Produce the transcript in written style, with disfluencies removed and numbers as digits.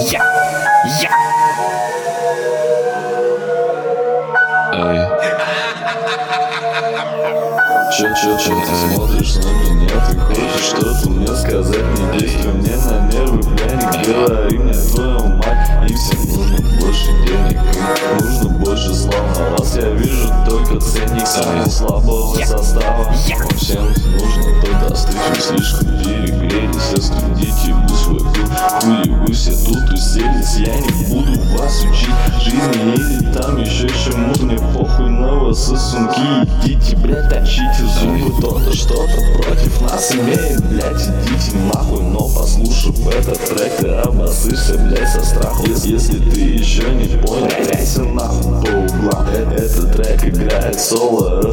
Чё ты смотришь на меня? Ты хочешь что-то мне сказать? Не действуй мне на нервы, бля, не говори мне твою мать. Им всем нужно больше денег, им нужно больше слав. На вас я вижу только ценник самого слабого состава. Вам всем нужно то достать, вы слишком перегрелись. Остудите вы свой дух, хули вы все тут уселись. Я не буду вас учить жизни или там еще чему-то. Мне похуй на вас, сосунки, идите, блядь, точите зубы. Кто-то что-то против нас имеет, блядь, идите нахуй. Но послушав этот трек, ты обоссышься, блядь, со страху. Если ты еще не понял, глянься нахуй по углам. Этот трек играет соло